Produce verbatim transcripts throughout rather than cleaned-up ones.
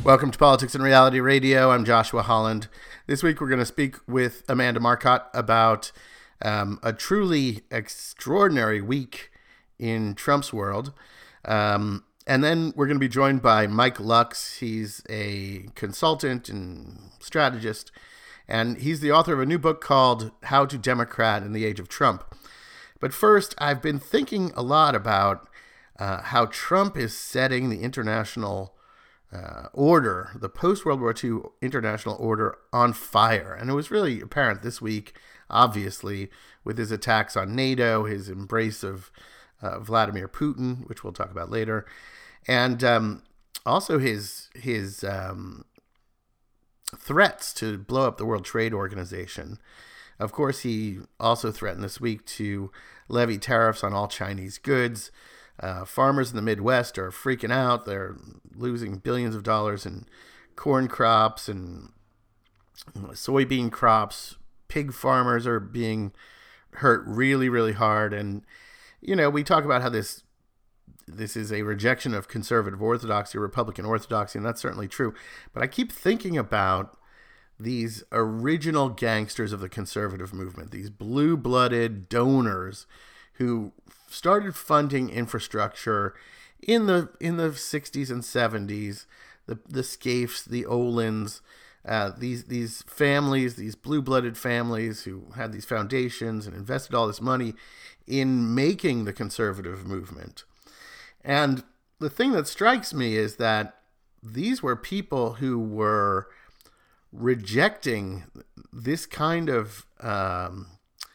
Welcome to Politics and Reality Radio. I'm Joshua Holland. This week we're going to speak with Amanda Marcotte about um, a truly extraordinary week in Trump's world. Um, and then we're going to be joined by Mike Lux. He's a consultant and strategist, and he's the author of a new book called How to Democrat in the Age of Trump. But first, I've been thinking a lot about uh, how Trump is setting the international Uh, order, the post-World War Two international order, on fire. And it was really apparent this week, obviously, with his attacks on NATO, his embrace of uh, Vladimir Putin, which we'll talk about later, and um, also his his um, threats to blow up the World Trade Organization. Of course, he also threatened this week to levy tariffs on all Chinese goods. Uh, farmers in the Midwest are freaking out. They're losing billions of dollars in corn crops and soybean crops. Pig farmers are being hurt really, really hard. And, you know, we talk about how this this is a rejection of conservative orthodoxy, Republican orthodoxy, and that's certainly true. But I keep thinking about these original gangsters of the conservative movement, these blue-blooded donors who started funding infrastructure in the in the sixties and seventies, the the Scaifes, the Olins, uh, these these families, these blue-blooded families who had these foundations and invested all this money in making the conservative movement. And the thing that strikes me is that these were people who were rejecting this kind of um,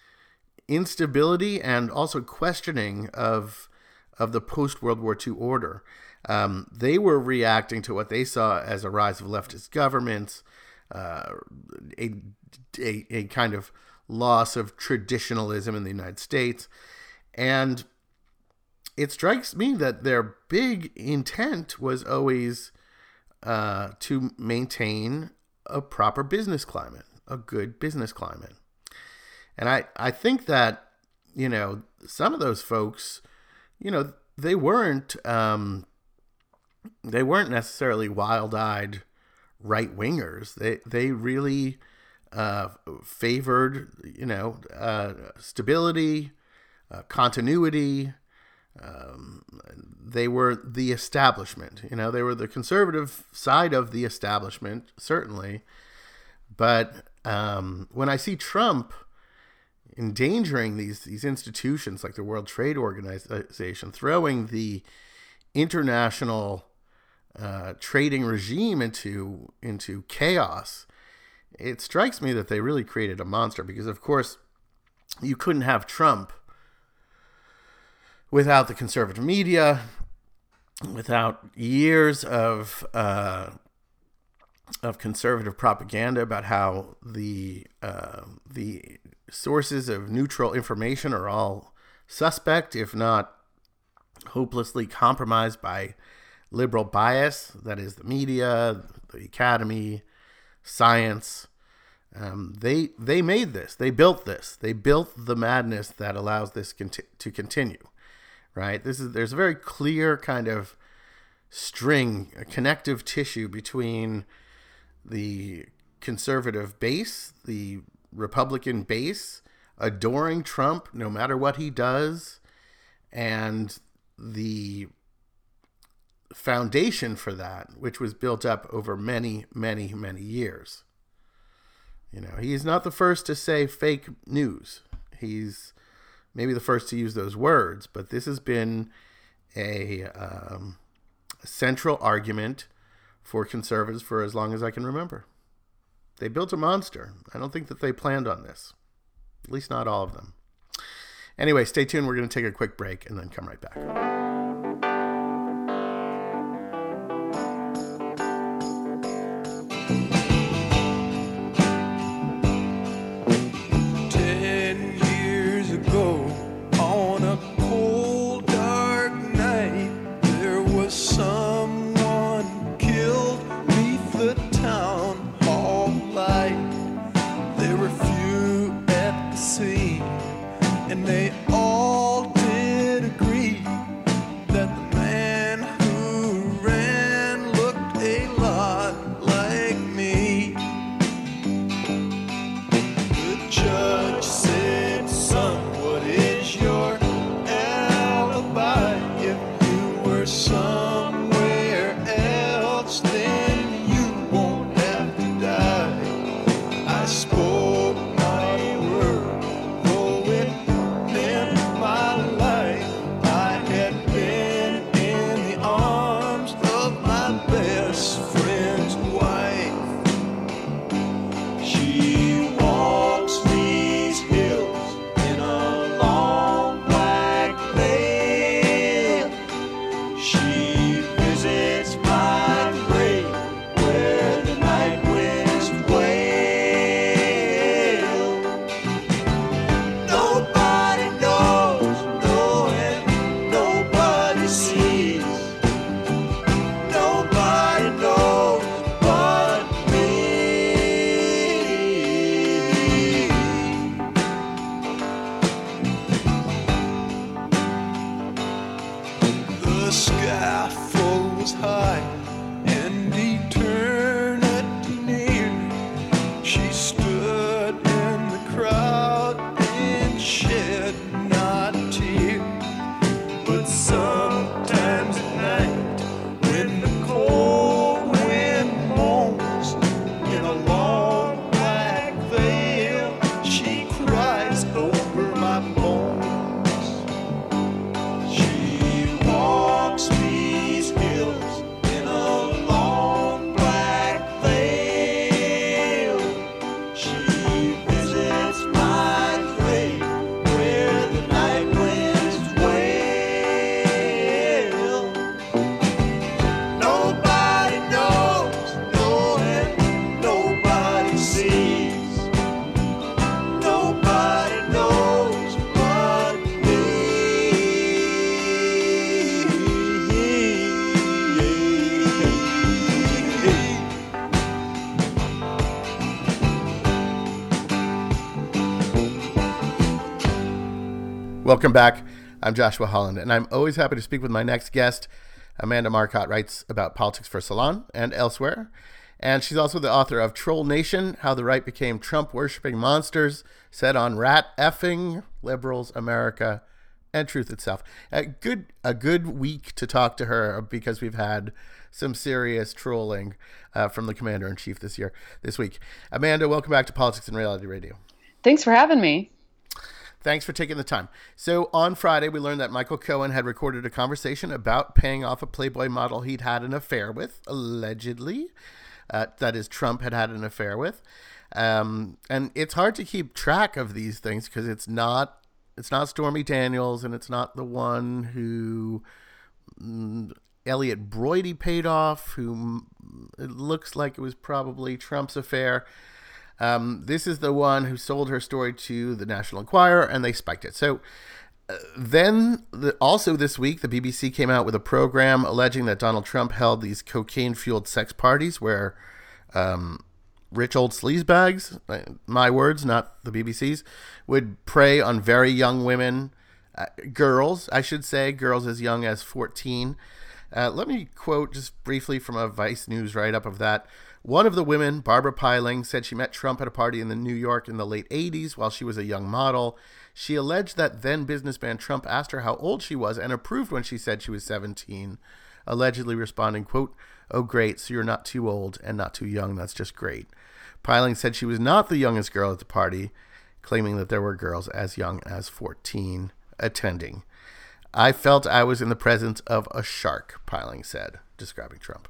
instability and also questioning of of the post-World War Two order. Um, they were reacting to what they saw as a rise of leftist governments, uh, a, a a kind of loss of traditionalism in the United States. And it strikes me that their big intent was always uh, to maintain a proper business climate, a good business climate. And I, I think that, you know, some of those folks, you know, they weren't um, they weren't necessarily wild-eyed right-wingers. They they really uh, favored, you know, uh, stability, uh, continuity. Um, they were the establishment. You know, they were the conservative side of the establishment, certainly. But um, when I see Trump endangering these these institutions like the World Trade Organization, throwing the international uh, trading regime into into chaos, it strikes me that they really created a monster. Because of course, you couldn't have Trump without the conservative media, without years of uh, of conservative propaganda about how the uh, the sources of neutral information are all suspect, if not hopelessly compromised by liberal bias. That is the media, the academy, science. Um, they they made this. They built this. They built the madness that allows this conti- to continue. Right? This is there's a very clear kind of string, a connective tissue between the conservative base, the Republican base, adoring Trump no matter what he does, and the foundation for that, which was built up over many, many, many years. You know, he's not the first to say fake news. He's maybe the first to use those words, but this has been a, um, a central argument for conservatives for as long as I can remember. They built a monster. I don't think that they planned on this. At least not all of them. Anyway, stay tuned. We're going to take a quick break and then come right back. And they all did agree Welcome back. I'm Joshua Holland, and I'm always happy to speak with my next guest. Amanda Marcotte writes about politics for Salon and elsewhere, and she's also the author of Troll Nation, How the Right Became Trump-Worshipping Monsters Set on Rat-Effing Liberals, America, and Truth Itself. A good, a good week to talk to her because we've had some serious trolling uh, from the Commander-in-Chief this year, this week. Amanda, welcome back to Politics and Reality Radio. Thanks for having me. Thanks for taking the time. So on Friday, we learned that Michael Cohen had recorded a conversation about paying off a Playboy model he'd had an affair with, allegedly. Uh, that is, Trump had had an affair with. Um, and it's hard to keep track of these things because it's not it's not Stormy Daniels, and it's not the one who mm, Elliot Broidy paid off, who it looks like it was probably Trump's affair. Um, this is the one who sold her story to the National Enquirer, and they spiked it. So uh, then, the, also this week, the B B C came out with a program alleging that Donald Trump held these cocaine-fueled sex parties where um, rich old sleazebags, my words, not the B B C's, would prey on very young women, uh, girls, I should say, girls as young as fourteen. Uh, let me quote just briefly from a Vice News write-up of that. One of the women, Barbara Piling, said she met Trump at a party in the New York in the late eighties while she was a young model. She alleged that then businessman Trump asked her how old she was and approved when she said she was seventeen, allegedly responding, quote, "Oh, great, so you're not too old and not too young. That's just great." Piling said she was not the youngest girl at the party, claiming that there were girls as young as fourteen attending. "I felt I was in the presence of a shark," Piling said, describing Trump.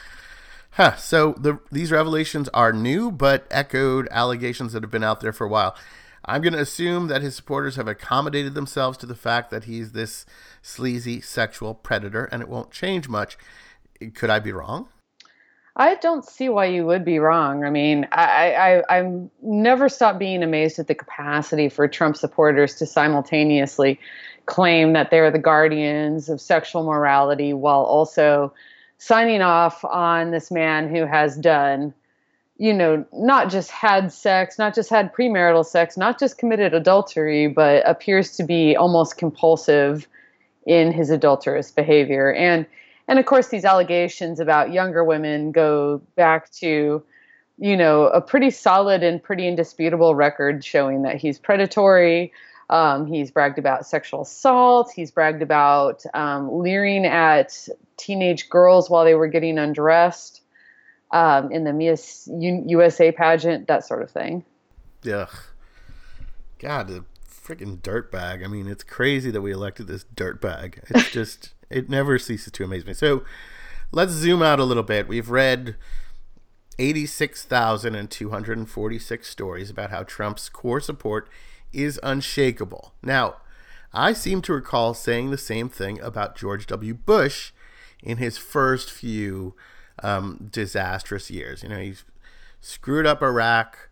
Huh. So the, these revelations are new, but echoed allegations that have been out there for a while. I'm going to assume that his supporters have accommodated themselves to the fact that he's this sleazy sexual predator, and it won't change much. Could I be wrong? I don't see why you would be wrong. I mean, I, I, I'm never stopped being amazed at the capacity for Trump supporters to simultaneously claim that they're the guardians of sexual morality while also signing off on this man who has done, you know, not just had sex, not just had premarital sex, not just committed adultery, but appears to be almost compulsive in his adulterous behavior. And, and of course, these allegations about younger women go back to, you know, a pretty solid and pretty indisputable record showing that he's predatory. Um, he's bragged about sexual assault. He's bragged about um, leering at teenage girls while they were getting undressed um, in the Miss U S A pageant, that sort of thing. Yeah. God, the freaking dirtbag. I mean, it's crazy that we elected this dirtbag. It's just, it never ceases to amaze me. So let's zoom out a little bit. We've read eighty-six thousand two hundred forty-six stories about how Trump's core support is unshakable. Now, I seem to recall saying the same thing about George W. Bush in his first few um, disastrous years. You know, he screwed up Iraq,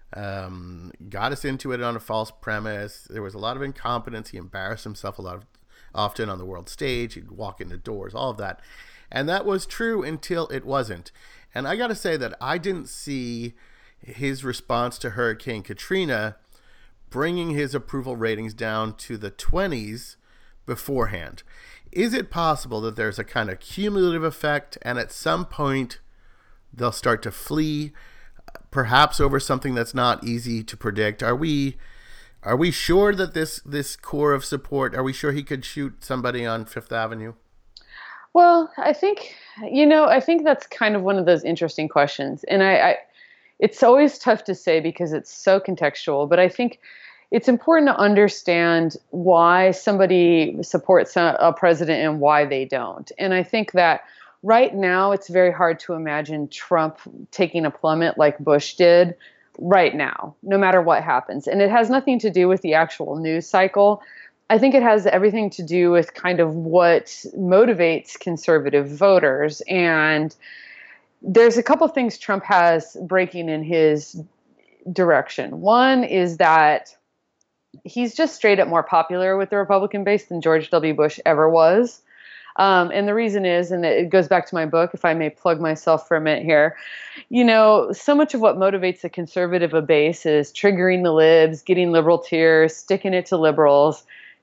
um, got us into it on a false premise. There was a lot of incompetence. He embarrassed himself a lot of often on the world stage. He'd walk into doors, all of that. And that was true until it wasn't. And I got to say that I didn't see his response to Hurricane Katrina bringing his approval ratings down to the twenties beforehand. Is it possible that there's a kind of cumulative effect, and at some point they'll start to flee, perhaps over something that's not easy to predict? Are we are we sure that this this core of support, are we sure he could shoot somebody on Fifth Avenue? Well, I think, you know, I think that's kind of one of those interesting questions. And I, I it's always tough to say because it's so contextual, but I think it's important to understand why somebody supports a, a president and why they don't. And I think that right now it's very hard to imagine Trump taking a plummet like Bush did right now, no matter what happens. And it has nothing to do with the actual news cycle. I think it has everything to do with kind of what motivates conservative voters. And there's a couple things Trump has breaking in his direction. One is that he's just straight up more popular with the Republican base than George W. Bush ever was. Um, and the reason is, and it goes back to my book, if I may plug myself for a minute here, you know, so much of what motivates a conservative base is triggering the libs, getting liberal tears, sticking it to liberals.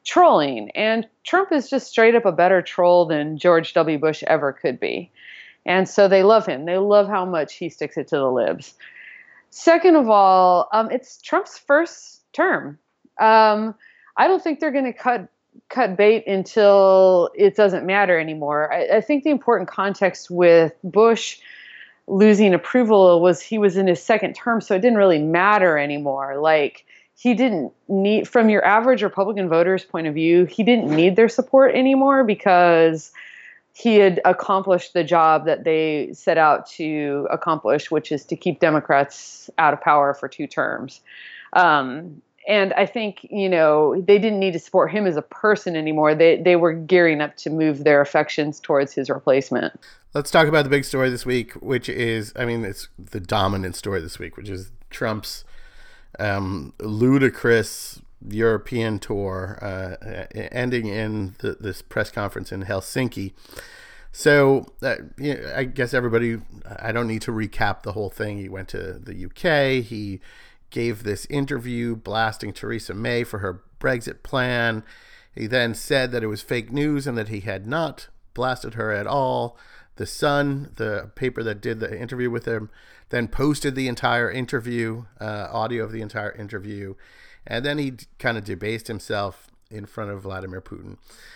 trolling. And Trump is just straight up a better troll than George W. Bush ever could be. And so they love him. They love how much he sticks it to the libs. Second of all, um, it's Trump's first term. Um, I don't think they're going to cut cut bait until it doesn't matter anymore. I, I think the important context with Bush losing approval was he was in his second term, so it didn't really matter anymore. Like, he didn't need, from your average Republican voter's point of view, he didn't need their support anymore because he had accomplished the job that they set out to accomplish, which is to keep Democrats out of power for two terms. Um, And I think, you know, they didn't need to support him as a person anymore. They they were gearing up to move their affections towards his replacement. Let's talk about the big story this week, which is, I mean, it's the dominant story this week, which is Trump's um, ludicrous European tour, uh, ending in the, this press conference in Helsinki. So uh, you know, I guess everybody, I don't need to recap the whole thing. He went to the U K. He gave this interview blasting Theresa May for her Brexit plan. He then said that it was fake news and that he had not blasted her at all. The Sun, the paper that did the interview with him, then posted the entire interview, uh, audio of the entire interview, and then he kind of debased himself in front of Vladimir Putin.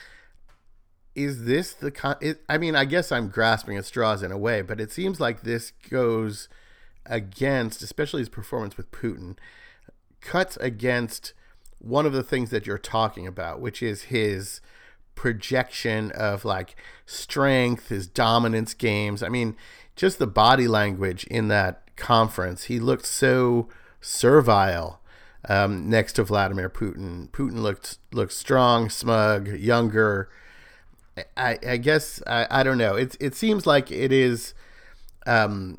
Is this the con- it, I mean, I guess I'm grasping at straws in a way, but it seems like this goes against, especially his performance with Putin, cuts against one of the things that you're talking about, which is his projection of like strength, his dominance games. I mean, just the body language in that conference. He looked so servile um, next to Vladimir Putin. Putin looked looked strong, smug, younger. I, I guess I, I don't know. It it seems like it is um,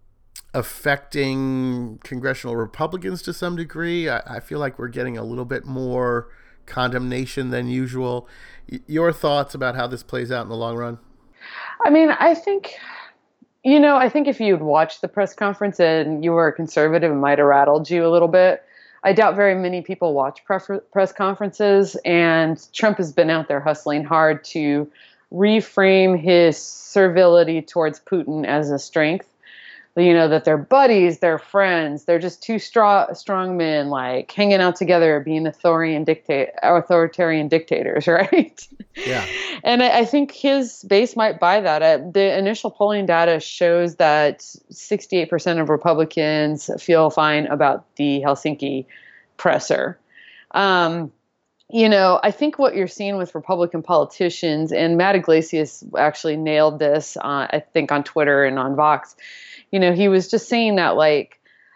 affecting congressional Republicans to some degree. I, I feel like we're getting a little bit more condemnation than usual. Y- your thoughts about how this plays out in the long run? I mean, I think, you know, I think if you'd watched the press conference and you were a conservative, it might have rattled you a little bit. I doubt very many people watch prefer- press conferences, and Trump has been out there hustling hard to reframe his servility towards Putin as a strength. You know, that they're buddies, they're friends, they're just two strong, strong men, like hanging out together, being authoritarian, dicta- authoritarian dictators, right? Yeah. And I, I think his base might buy that. Uh, the initial polling data shows that sixty-eight percent of Republicans feel fine about the Helsinki presser. Um, you know, I think what you're seeing with Republican politicians, and Matt Iglesias actually nailed this, uh, I think, on Twitter and on Vox. You know, he was just saying that, like,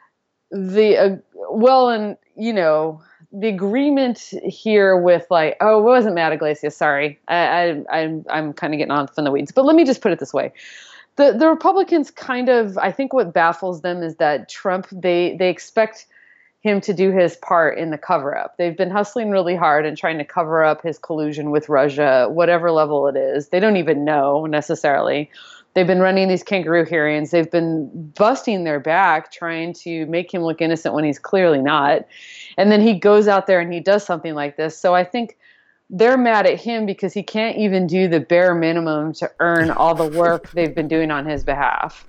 the, uh, well, and, you know, the agreement here with, like, oh, it wasn't Matt Iglesias, sorry. I, I, I'm, I'm kind of getting off in the weeds. But let me just put it this way. The, the Republicans kind of, I think what baffles them is that Trump, they, they expect him to do his part in the cover-up. They've been hustling really hard and trying to cover up his collusion with Russia, whatever level it is. They don't even know necessarily. They've been running these kangaroo hearings. They've been busting their back trying to make him look innocent when he's clearly not. And then he goes out there and he does something like this. So I think they're mad at him because he can't even do the bare minimum to earn all the work they've been doing on his behalf.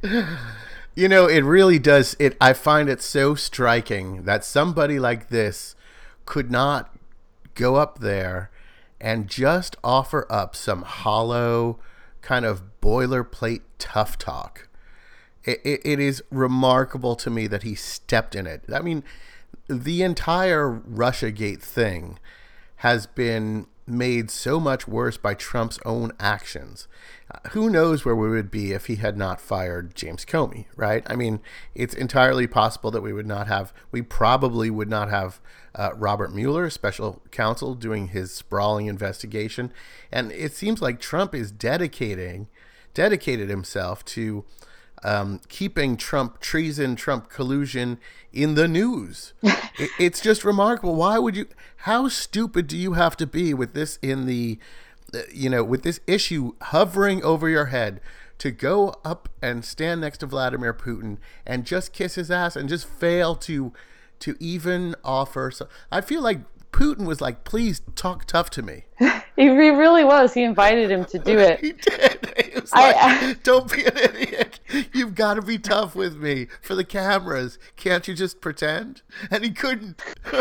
You know, it really does. It. I find it so striking that somebody like this could not go up there and just offer up some hollow kind of boilerplate tough talk. It, it, it is remarkable to me that he stepped in it. I mean, the entire Russiagate thing has been made so much worse by Trump's own actions. Uh, who knows where we would be if he had not fired James Comey, right? I mean, it's entirely possible that we would not have, we probably would not have uh, Robert Mueller, special counsel, doing his sprawling investigation. And it seems like Trump is dedicating, dedicated himself to um, keeping Trump treason, Trump collusion in the news. it, it's just remarkable. Why would you, how stupid do you have to be with this in the, you know, with this issue hovering over your head to go up and stand next to Vladimir Putin and just kiss his ass and just fail to, to even offer. So I feel like Putin was like, please talk tough to me. He really was. He invited him to do it. He did. He was I, like, I, don't be an idiot. You've got to be tough with me for the cameras. Can't you just pretend? And he couldn't.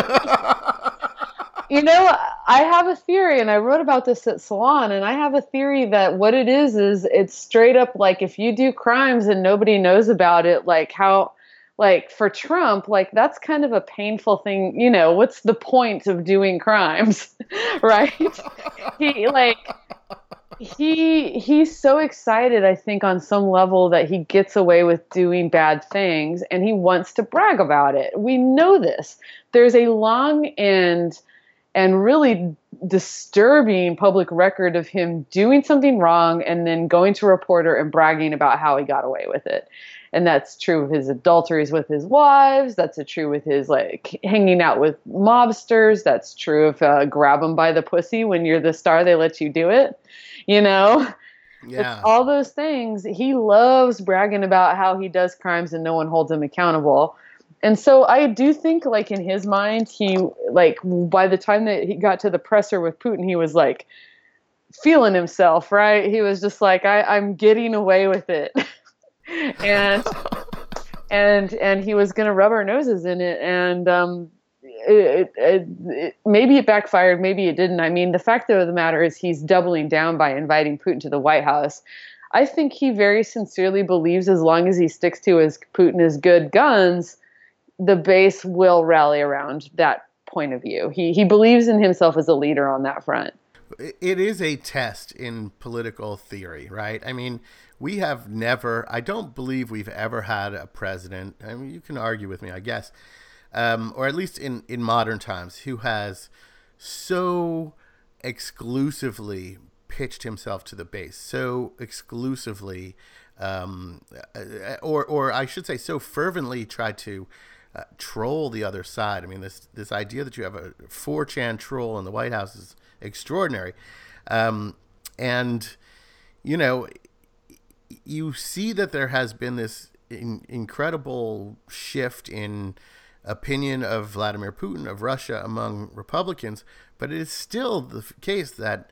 You know, I have a theory, and I wrote about this at Salon, and I have a theory that what it is, is it's straight up like if you do crimes and nobody knows about it, like how, like for Trump, like that's kind of a painful thing. You know, what's the point of doing crimes, right? He like, he he's so excited, I think, on some level that he gets away with doing bad things, and he wants to brag about it. We know this. There's a long and and really disturbing public record of him doing something wrong and then going to a reporter and bragging about how he got away with it. And that's true of his adulteries with his wives. That's a true with his like hanging out with mobsters. That's true of uh, grab them by the pussy when you're the star, they let you do it. You know, Yeah. It's all those things. He loves bragging about how he does crimes and no one holds him accountable. And so I do think, like, in his mind, he, like, by the time that he got to the presser with Putin, he was, like, feeling himself, right? He was just like, I, I'm getting away with it. and and and he was going to rub our noses in it. And um, it, it, it, maybe it backfired, maybe it didn't. I mean, the fact of the matter is he's doubling down by inviting Putin to the White House. I think he very sincerely believes as long as he sticks to his Putin is good guns, the base will rally around that point of view. He he believes in himself as a leader on that front. It is a test in political theory, right? I mean, we have never, I don't believe we've ever had a president, I mean, you can argue with me, I guess, um, or at least in, in modern times, who has so exclusively pitched himself to the base, so exclusively, um, or or I should say so fervently tried to Uh, troll the other side. I mean, this this idea that you have a four chan troll in the White House is extraordinary. Um, and, you know, you see that there has been this in, incredible shift in opinion of Vladimir Putin, of Russia, among Republicans, but it is still the case that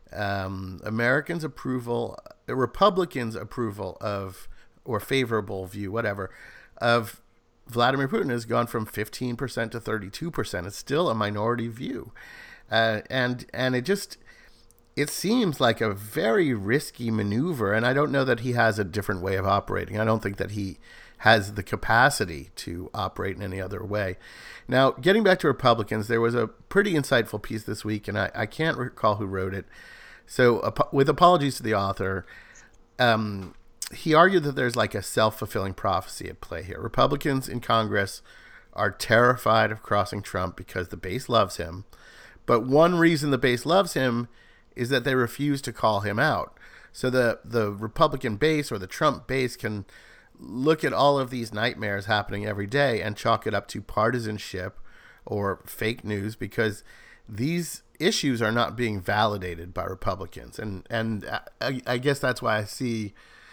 um, Americans' approval, uh, Republicans' approval of, or favorable view, whatever, of Vladimir Putin has gone from fifteen percent to thirty-two percent. It's still a minority view. Uh, and and it just, it seems like a very risky maneuver. And I don't know that he has a different way of operating. I don't think that he has the capacity to operate in any other way. Now, getting back to Republicans, there was a pretty insightful piece this week, and I, I can't recall who wrote it. So uh, with apologies to the author, um, he argued that there's like a self-fulfilling prophecy at play here. Republicans in Congress are terrified of crossing Trump because the base loves him. But one reason the base loves him is that they refuse to call him out. So the, the Republican base or the Trump base can look at all of these nightmares happening every day and chalk it up to partisanship or fake news because these issues are not being validated by Republicans. And, and I, I guess that's why I see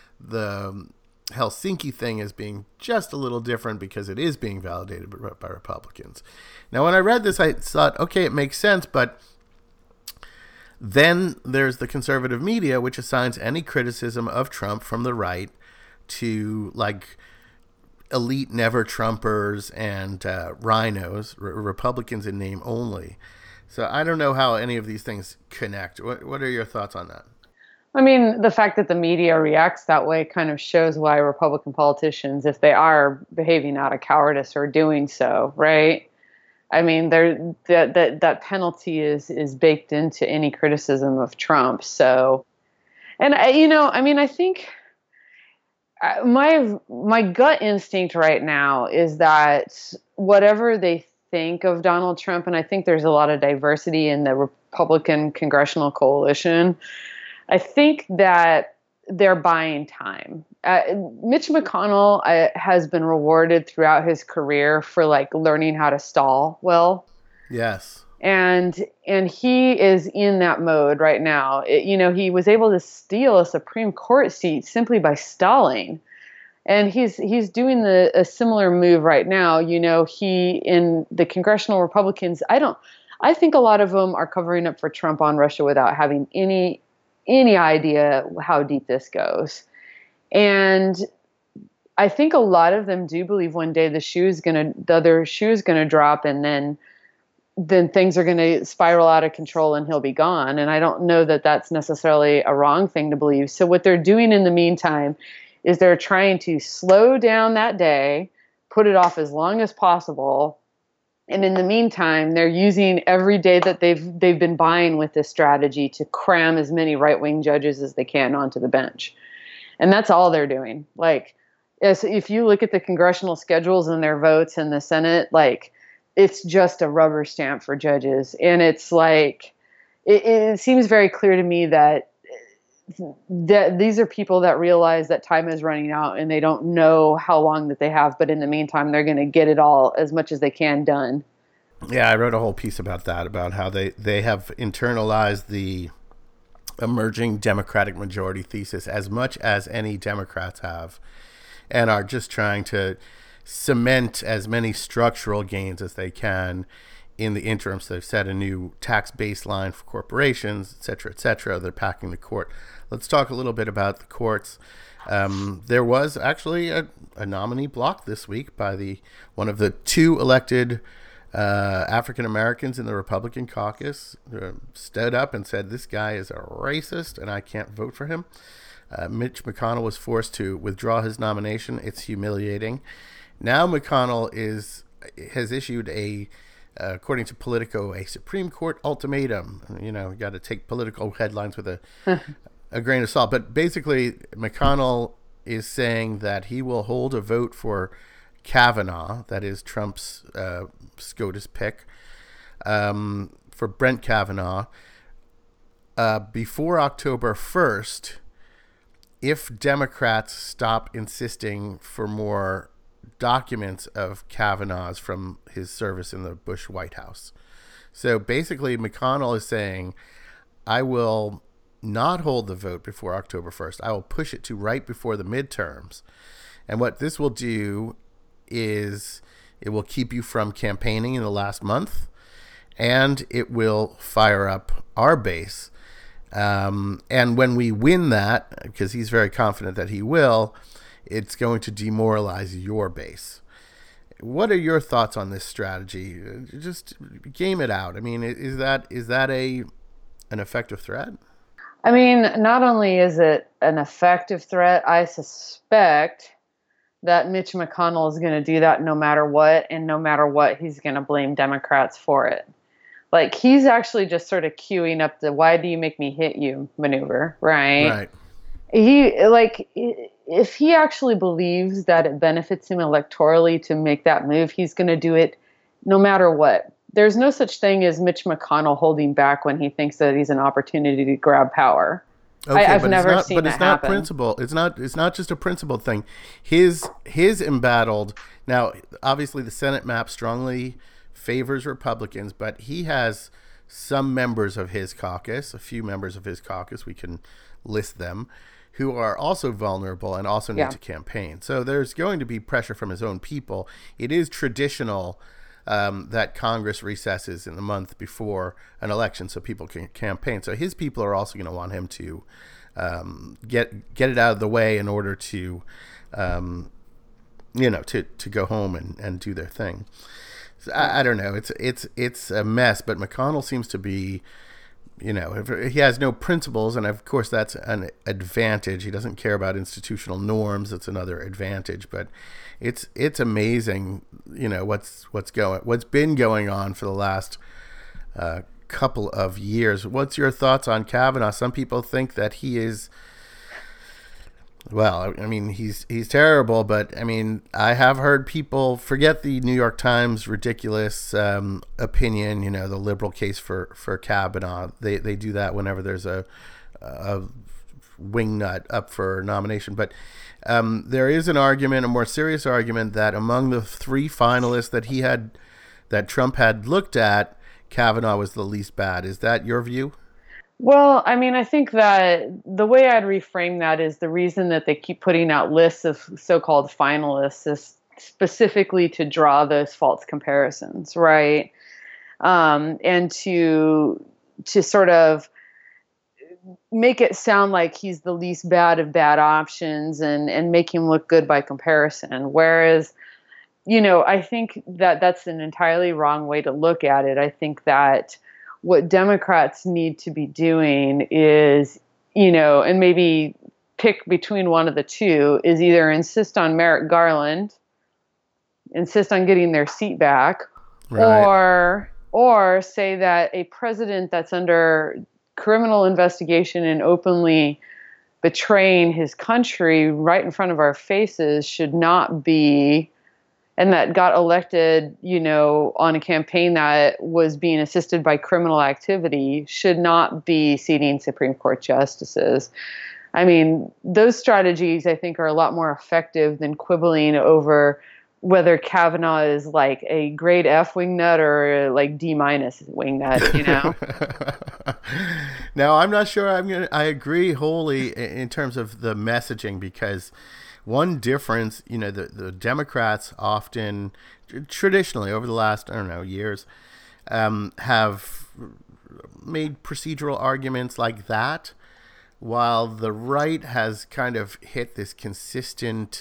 the Helsinki thing as being just a little different because it is being validated by, by Republicans. Now, when I read this, I thought, okay, it makes sense, but then there's the conservative media, which assigns any criticism of Trump from the right to like elite never-Trumpers and uh, rhinos, r- Republicans in name only. So I don't know how any of these things connect. What, what are your thoughts on that? I mean, the fact that the media reacts that way kind of shows why Republican politicians, if they are behaving out of cowardice, are doing so, right? I mean, there that that that penalty is is baked into any criticism of Trump. So, and I, you know, I mean, I think my my gut instinct right now is that whatever they think of Donald Trump, and I think there's a lot of diversity in the Republican congressional coalition, I think that they're buying time. Uh, Mitch McConnell uh, has been rewarded throughout his career for like learning how to stall well. Yes. And and he is in that mode right now. It, you know, he was able to steal a Supreme Court seat simply by stalling. And he's he's doing the a similar move right now. You know, he in the congressional Republicans, I don't I think a lot of them are covering up for Trump on Russia without having any any idea how deep this goes. And I think a lot of them do believe one day the shoe is gonna the other shoe is gonna drop, and then then things are going to spiral out of control and he'll be gone. And I don't know that that's necessarily a wrong thing to believe. So what they're doing in the meantime is they're trying to slow down that day, put it off as long as possible. And in the meantime, they're using every day that they've they've been buying with this strategy to cram as many right-wing judges as they can onto the bench. And that's all they're doing. Like, as if you look at the congressional schedules and their votes in the Senate, like, it's just a rubber stamp for judges. And it's like, it, it seems very clear to me that, that these are people that realize that time is running out and they don't know how long that they have. But in the meantime, they're going to get it all, as much as they can, done. Yeah, I wrote a whole piece about that, about how they, they have internalized the emerging Democratic majority thesis as much as any Democrats have, and are just trying to cement as many structural gains as they can in the interim. So they've set a new tax baseline for corporations, et cetera, et cetera. They're packing the court. Let's talk a little bit about the courts. Um, there was actually a, a nominee blocked this week by the one of the two elected uh, African Americans in the Republican caucus, uh, stood up and said, this guy is a racist and I can't vote for him. Uh, Mitch McConnell was forced to withdraw his nomination. It's humiliating. Now McConnell is has issued a, uh, according to Politico, a Supreme Court ultimatum. You know, you got to take political headlines with a a grain of salt. But basically, McConnell is saying that he will hold a vote for Kavanaugh, that is Trump's uh, SCOTUS pick, um, for Brett Kavanaugh, uh, before October first, if Democrats stop insisting for more documents of Kavanaugh's from his service in the Bush White House. So basically, McConnell is saying, I will not hold the vote before October first. I will push it to right before the midterms. And what this will do is it will keep you from campaigning in the last month, and it will fire up our base. Um, and when we win that, because he's very confident that he will, it's going to demoralize your base. What are your thoughts on this strategy? Just game it out. I mean, is that is that a an effective threat? I mean, not only is it an effective threat, I suspect that Mitch McConnell is going to do that no matter what, and no matter what, he's going to blame Democrats for it. Like, he's actually just sort of queuing up the "why do you make me hit you" maneuver, right? Right. He, like, if he actually believes that it benefits him electorally to make that move, he's going to do it no matter what. There's no such thing as Mitch McConnell holding back when he thinks that he's an opportunity to grab power. Okay, I, I've but never it's not, seen but that it's not happen. principle. It's not. It's not just a principled thing. His his embattled. Now, obviously, the Senate map strongly favors Republicans, but he has some members of his caucus, a few members of his caucus, we can list them, who are also vulnerable and also need Yeah. to campaign. So there's going to be pressure from his own people. It is traditional um, that Congress recesses in the month before an election so people can campaign. So his people are also going to want him to um, get get it out of the way in order to, um, you know, to, to go home and, and do their thing. So I, I don't know. It's it's it's a mess, but McConnell seems to be, you know, if he has no principles, and of course that's an advantage. He doesn't care about institutional norms. That's another advantage. But it's it's amazing, you know, what's what's going what's been going on for the last uh, couple of years. What's your thoughts on Kavanaugh? Some people think that he is. Well, I mean, he's he's terrible, but I mean, I have heard people forget the New York Times ridiculous um, opinion. You know, the liberal case for for Kavanaugh. They they do that whenever there's a, a wingnut up for nomination. But um, there is an argument, a more serious argument, that among the three finalists that he had, that Trump had looked at, Kavanaugh was the least bad. Is that your view? Well, I mean, I think that the way I'd reframe that is the reason that they keep putting out lists of so-called finalists is specifically to draw those false comparisons, right? um, and to to sort of make it sound like he's the least bad of bad options and, and make him look good by comparison. Whereas, you know, I think that that's an entirely wrong way to look at it. I think that what Democrats need to be doing is, you know, and maybe pick between one of the two, is either insist on Merrick Garland, insist on getting their seat back, right. or or say that a president that's under criminal investigation and openly betraying his country right in front of our faces should not be, and that got elected, you know, on a campaign that was being assisted by criminal activity, should not be seating Supreme Court justices. I mean, those strategies, I think, are a lot more effective than quibbling over whether Kavanaugh is like a grade F wingnut or like D minus wingnut, you know? Now, I'm not sure I'm gonna. I agree wholly in terms of the messaging, because one difference, you know, the, the Democrats often, traditionally over the last, I don't know, years, um, have made procedural arguments like that, while the right has kind of hit this consistent,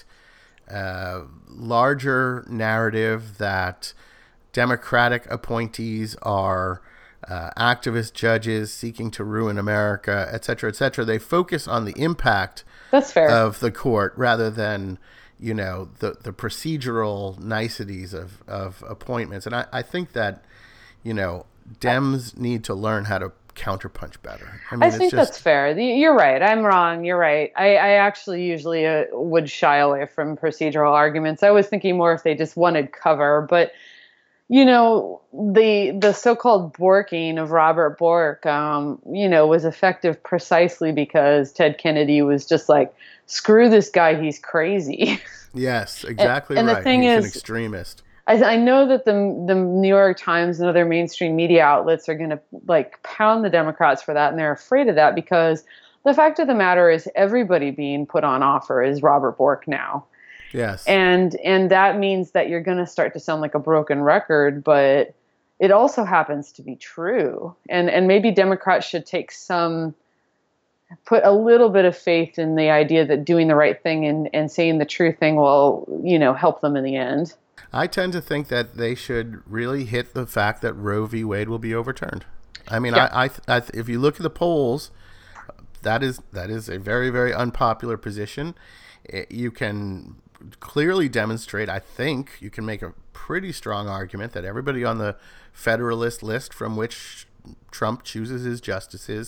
uh, larger narrative that Democratic appointees are uh, activist judges seeking to ruin America, et cetera, et cetera. They focus on the impact That's fair. of the court rather than, you know, the, the procedural niceties of, of appointments. And I, I think that, you know, Dems need to learn how to counterpunch better. I, mean, I it's think just, that's fair. You're right. I'm wrong. You're right. I, I actually usually uh, would shy away from procedural arguments. I was thinking more if they just wanted cover, but you know, the the so-called borking of Robert Bork, um, you know, was effective precisely because Ted Kennedy was just like, screw this guy, he's crazy. Yes, exactly and, and right. the thing he's is, an extremist. I, I know that the the New York Times and other mainstream media outlets are going to like pound the Democrats for that, and they're afraid of that because the fact of the matter is everybody being put on offer is Robert Bork now. Yes. And and that means that you're going to start to sound like a broken record, but it also happens to be true. And and maybe Democrats should take some, put a little bit of faith in the idea that doing the right thing and, and saying the true thing will, you know, help them in the end. I tend to think that they should really hit the fact that Roe v. Wade will be overturned. I mean, yeah. I, I, I if you look at the polls, that is that is a very, very unpopular position. It, you can clearly demonstrate, I think you can make a pretty strong argument that everybody on the Federalist list from which Trump chooses his justices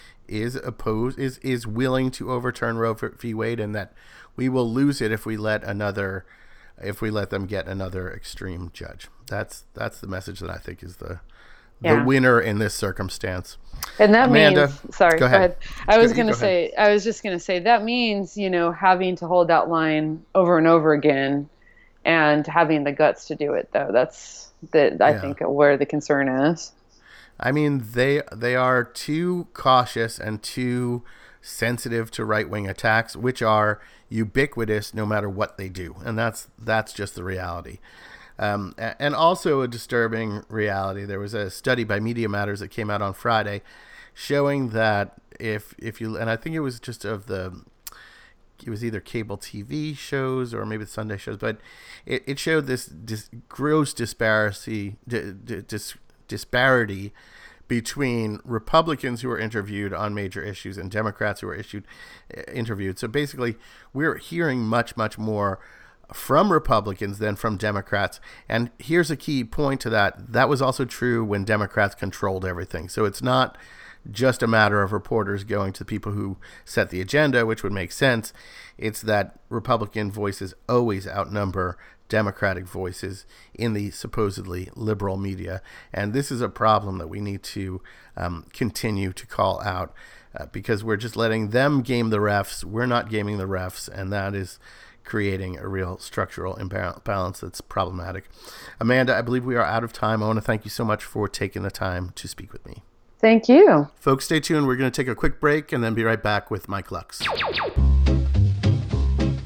is opposed, is, is willing to overturn Roe v. Wade, and that we will lose it if we let another, if we let them get another extreme judge. That's that's the message that I think is the yeah. the winner in this circumstance. And that Amanda, means, sorry, go ahead. go ahead. I was going to go say, ahead. I was just going to say that means, you know, having to hold that line over and over again and having the guts to do it, though. That's the, I yeah. think, where the concern is. I mean, they they are too cautious and too sensitive to right-wing attacks, which are ubiquitous no matter what they do. And that's that's just the reality. Um, and also a disturbing reality. There was a study by Media Matters that came out on Friday showing that if if you, and I think it was just of the, it was either cable T V shows or maybe the Sunday shows, but it, it showed this dis, gross disparity, dis, disparity between Republicans who were interviewed on major issues and Democrats who were issued interviewed. So basically, we're hearing much, much more from Republicans than from Democrats. And here's a key point to that. That was also true when Democrats controlled everything. So it's not just a matter of reporters going to the people who set the agenda, which would make sense. It's that Republican voices always outnumber Democratic voices in the supposedly liberal media. And this is a problem that we need to um, continue to call out uh, because we're just letting them game the refs. We're not gaming the refs. And that is creating a real structural imbalance that's problematic. Amanda, I believe we are out of time. I want to thank you so much for taking the time to speak with me. Thank you. Folks, stay tuned. We're going to take a quick break and then be right back with Mike Lux.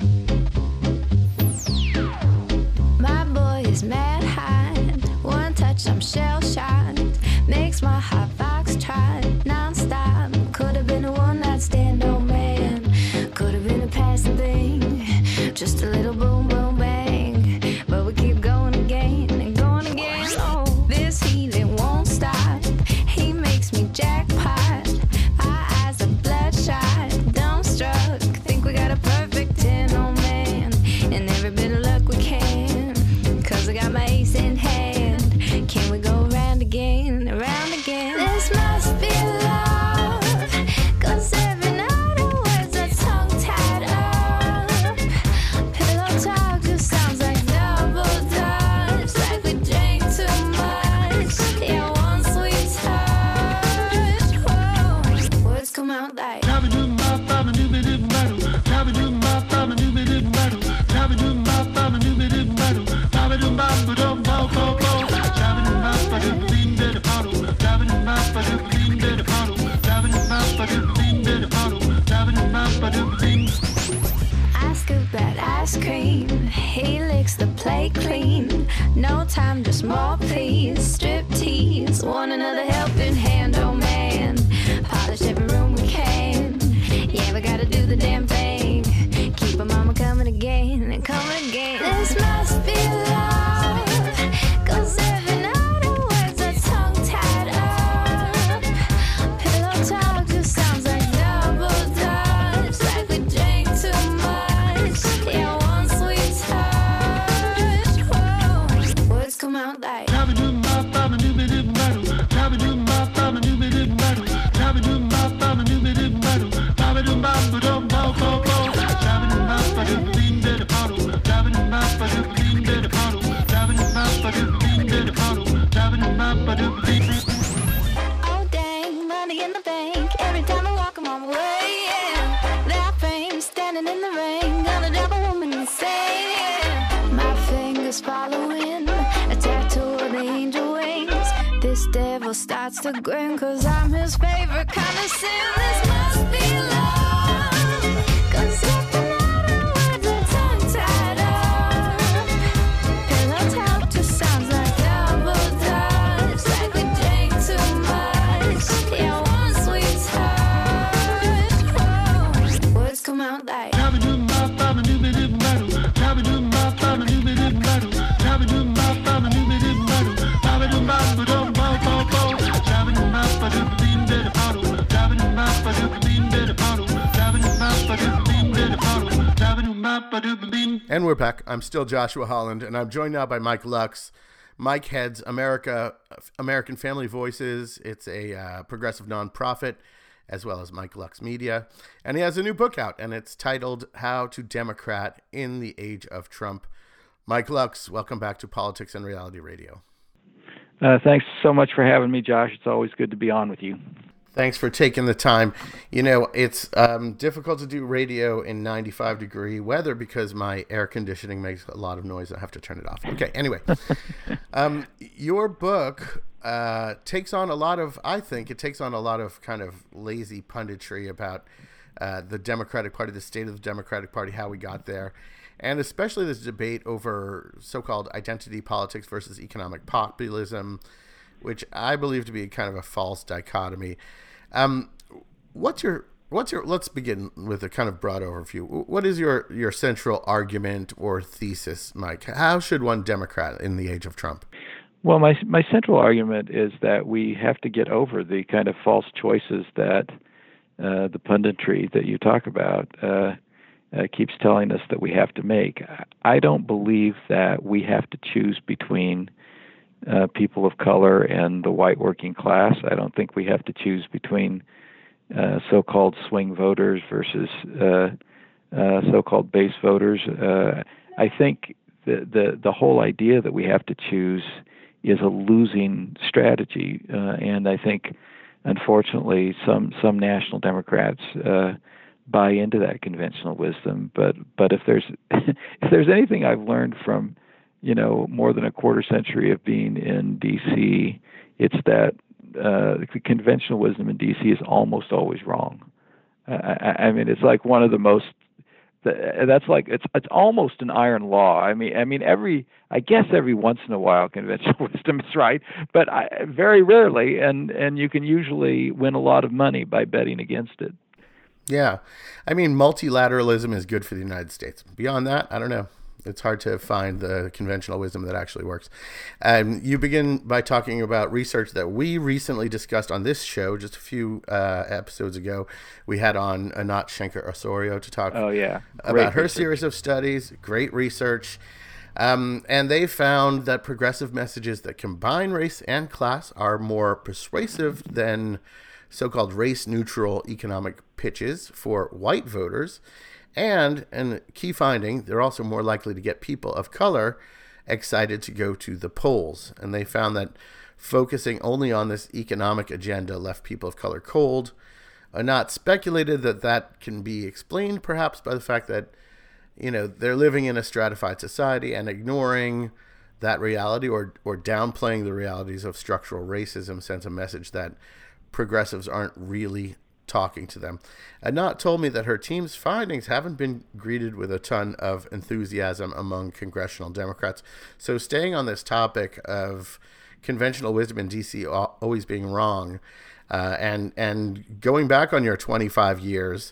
My boy is mad high. One touch touch, I'm shell-shocked. Makes my hot box trot non-stop. Could have been a one-night stand, oh man. Could have been a passing thing. Just a little boom, boom, bang. But we keep going again and going again. Oh, this healing won't stop. He makes me jackpot. Our eyes are bloodshot, dumbstruck. Think we got a perfect ten, oh man. And every bit of luck we can. Cause I got my ace in hand. Can we go around again, around again? This must be love. Cause every night our words are tongue-tied up. Pillow talk just sounds like double dutch. Like we drank too much. Yeah, one sweet touch. Whoa. Words come out like I scoop that ice cream. He licks the plate clean. No time, just more please. Strip tease, want another helping hand, oh man. Polish every room we can. Yeah, we gotta do the damn thing. Keep our mama coming again and coming again. This must be love. Cause every night our words are tongue-tied up. Pillow talk just sounds like double dutch. Like we drank too much. Yeah, one sweet touch. Whoa. Words come out like oh dang, money in the bank. Every time I walk, I'm on my way, yeah. That fame, standing in the rain, gonna drive a woman insane, yeah. My fingers following a tattoo of the angel wings. This devil starts to grin, cause I'm his favorite kind of sin. This must be love. Cause every night our words are tongue-tied up. Pillow talk just sounds like double dutch. Like we drank too much. Yeah, one sweet touch. Whoa. Words come out like And we're back. I'm still Joshua Holland, and I'm joined now by Mike Lux. Mike heads America, American Family Voices. It's a uh, progressive nonprofit, as well as Mike Lux Media. And he has a new book out, and it's titled How to Democrat in the Age of Trump. Mike Lux, welcome back to Politics and Reality Radio. Uh, thanks so much for having me, Josh. It's always good to be on with you. Thanks for taking the time. You know, it's um, difficult to do radio in ninety-five degree weather because my air conditioning makes a lot of noise. I have to turn it off. Okay, anyway. um, your book uh, takes on a lot of, I think, it takes on a lot of kind of lazy punditry about uh, the Democratic Party, the state of the Democratic Party, how we got there, and especially this debate over so-called identity politics versus economic populism, which I believe to be kind of a false dichotomy. Um, what's your what's your let's begin with a kind of broad overview. What is your, your central argument or thesis, Mike? How should one Democrat in the age of Trump? Well, my my central argument is that we have to get over the kind of false choices that uh, the punditry that you talk about uh, uh, keeps telling us that we have to make. I don't believe that we have to choose between Uh, people of color and the white working class. I don't think we have to choose between uh, so-called swing voters versus uh, uh, so-called base voters. Uh, I think the, the the whole idea that we have to choose is a losing strategy, uh, and I think, unfortunately, some some national Democrats uh, buy into that conventional wisdom. But but if there's if there's anything I've learned from you know, more than a quarter century of being in D C, it's that uh, the conventional wisdom in D C is almost always wrong. I, I mean, it's like one of the most That's like it's it's almost an iron law. I mean, I mean every I guess every once in a while conventional wisdom is right, but I, very rarely, and and you can usually win a lot of money by betting against it. Yeah, I mean multilateralism is good for the United States. Beyond that, I don't know. It's hard to find the conventional wisdom that actually works. Um, you begin by talking about research that we recently discussed on this show just a few uh, episodes ago. We had on Anat Shenker-Osorio to talk oh, yeah. about her research. series of studies. Great research. Um, and they found that progressive messages that combine race and class are more persuasive than so-called race-neutral economic pitches for white voters. And, and key finding, they're also more likely to get people of color excited to go to the polls. And they found that focusing only on this economic agenda left people of color cold. Anat speculated that that can be explained perhaps by the fact that, you know, they're living in a stratified society and ignoring that reality or, or downplaying the realities of structural racism sends a message that progressives aren't really talking to them. Anat told me that her team's findings haven't been greeted with a ton of enthusiasm among congressional Democrats. So staying on this topic of conventional wisdom in D C always being wrong, uh, and and going back on your twenty-five years,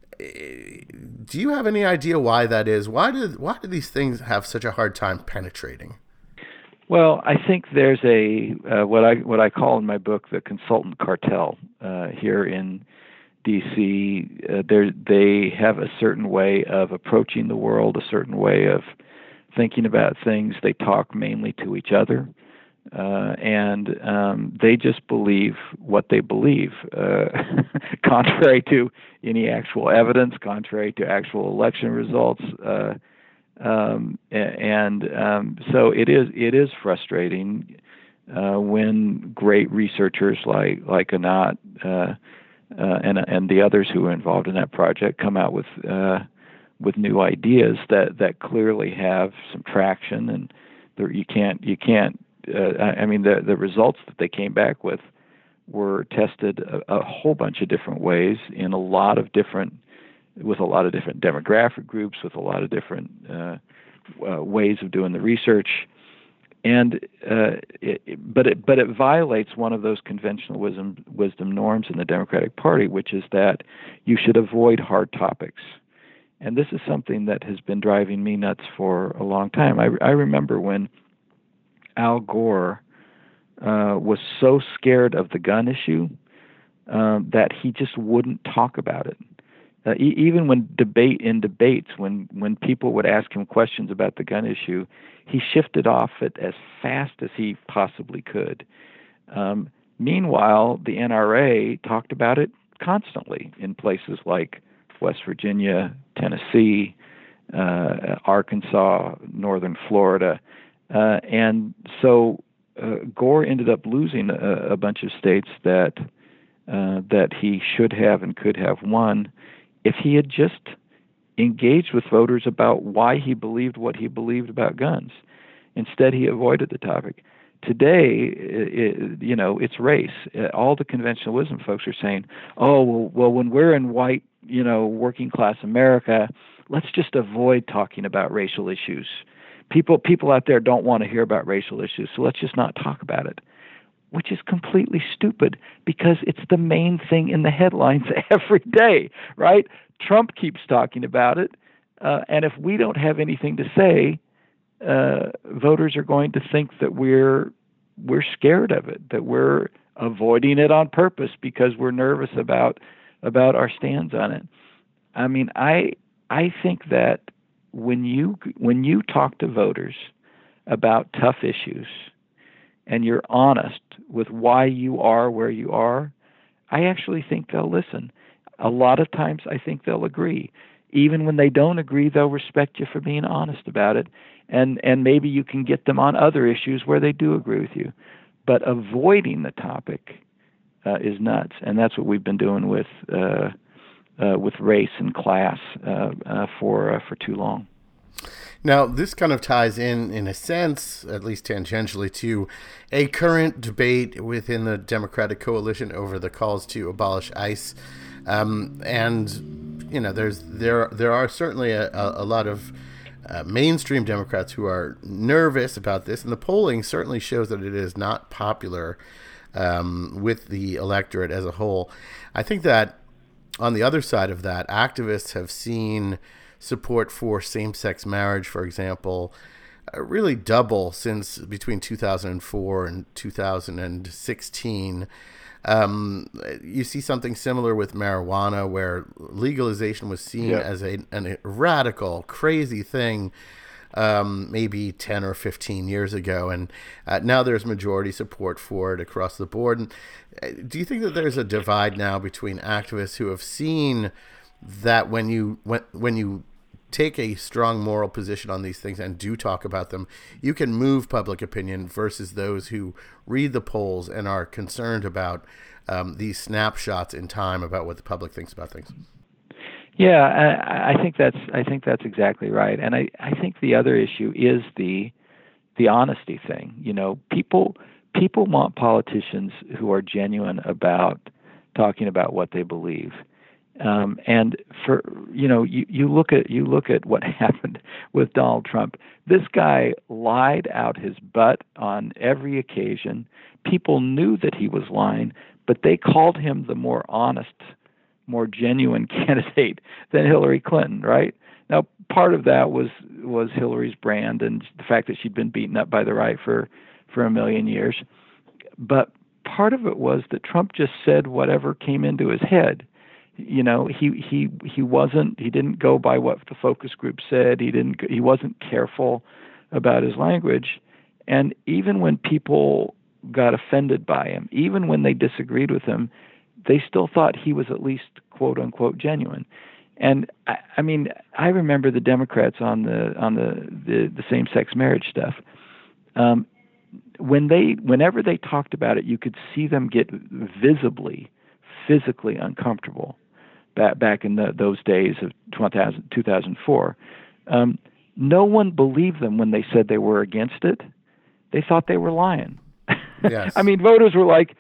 do you have any idea why that is? Why did why do these things have such a hard time penetrating? Well, I think there's a uh, what I what I call in my book the consultant cartel uh, here in D C. Uh, they have a certain way of approaching the world, a certain way of thinking about things. They talk mainly to each other, uh, and um, they just believe what they believe, uh, contrary to any actual evidence, contrary to actual election results. Uh, um, and um, so it is it is frustrating uh, when great researchers like like Anat uh, Uh, and and the others who are involved in that project come out with uh, with new ideas that, that clearly have some traction, and there, you can't you can't. Uh, I mean, the the results that they came back with were tested a, a whole bunch of different ways in a lot of different with a lot of different demographic groups, with a lot of different uh, uh, ways of doing the research. And uh, it, but it but it violates one of those conventional wisdom wisdom norms in the Democratic Party, which is that you should avoid hard topics. And this is something that has been driving me nuts for a long time. I, I remember when Al Gore uh, was so scared of the gun issue um, that he just wouldn't talk about it. Uh, e- even when debate in debates, when, when people would ask him questions about the gun issue, he shifted off it as fast as he possibly could. Um, meanwhile, the N R A talked about it constantly in places like West Virginia, Tennessee, uh, Arkansas, northern Florida. Uh, and so uh, Gore ended up losing a, a bunch of states that uh, that he should have and could have won if he had just engaged with voters about why he believed what he believed about guns. Instead, he avoided the topic. Today, it, you know, it's race. All the conventional wisdom folks are saying, oh, well, well, when we're in white, you know, working class America, let's just avoid talking about racial issues. People, people out there don't want to hear about racial issues, so let's just not talk about it. Which is completely stupid because it's the main thing in the headlines every day, right? Trump keeps talking about it, uh, and if we don't have anything to say, uh, voters are going to think that we're we're scared of it, that we're avoiding it on purpose because we're nervous about about our stands on it. I mean, I I think that when you when you talk to voters about tough issues, and you're honest with why you are where you are, I actually think they'll listen. A lot of times I think they'll agree. Even when they don't agree, they'll respect you for being honest about it. And, and maybe you can get them on other issues where they do agree with you. But avoiding the topic uh, is nuts. And that's what we've been doing with uh, uh, with race and class uh, uh, for uh, for too long. Now, this kind of ties in, in a sense, at least tangentially, to a current debate within the Democratic coalition over the calls to abolish ICE. Um, and you know, there's there there are certainly a, a, a lot of uh, mainstream Democrats who are nervous about this, and the polling certainly shows that it is not popular um, with the electorate as a whole. I think that on the other side of that, activists have seen support for same-sex marriage, for example, uh, really double since between two thousand four and two thousand sixteen. Um, you see something similar with marijuana, where legalization was seen yeah. as a, a radical, crazy thing um, maybe ten or fifteen years ago. And uh, now there's majority support for it across the board. And uh, do you think that there's a divide now between activists who have seen that when you when, when you take a strong moral position on these things and do talk about them, you can move public opinion, versus those who read the polls and are concerned about um, these snapshots in time about what the public thinks about things? Yeah, I, I think that's I think that's exactly right. And I, I think the other issue is the the honesty thing. You know, people people want politicians who are genuine about talking about what they believe. Um, and for you know, you, you look at you look at what happened with Donald Trump. This guy lied out his butt on every occasion. People knew that he was lying, but they called him the more honest, more genuine candidate than Hillary Clinton. Right now, part of that was was Hillary's brand and the fact that she'd been beaten up by the right for for a million years. But part of it was that Trump just said whatever came into his head. You know, he, he he wasn't he didn't go by what the focus group said. He didn't he wasn't careful about his language. And even when people got offended by him, even when they disagreed with him, they still thought he was at least quote unquote genuine. And I, I mean, I remember the Democrats on the on the, the, the same-sex marriage stuff. Um, when they whenever they talked about it, you could see them get visibly, physically uncomfortable. Back back in the, those days of two thousand four, um, no one believed them when they said they were against it. They thought they were lying. Yes. I mean, voters were like,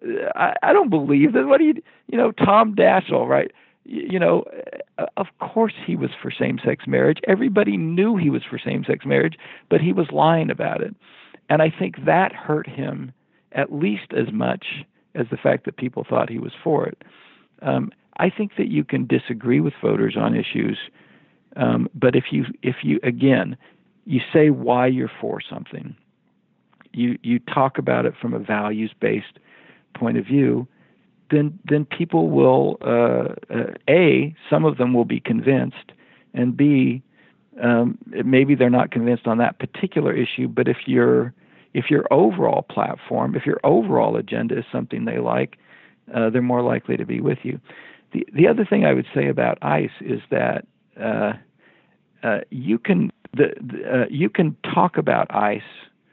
I, I don't believe that. What do you, you know, Tom Daschle, right? You, you know, of course he was for same-sex marriage. Everybody knew he was for same-sex marriage, but he was lying about it. And I think that hurt him at least as much as the fact that people thought he was for it. Um, I think that you can disagree with voters on issues, um, but if you, if you again, you say why you're for something, you you talk about it from a values-based point of view, then then people will uh, uh, a some of them will be convinced, and b um, maybe they're not convinced on that particular issue, but if your if your overall platform, if your overall agenda is something they like, uh, they're more likely to be with you. The the other thing I would say about ICE is that uh, uh, you can the, the, uh, you can talk about ICE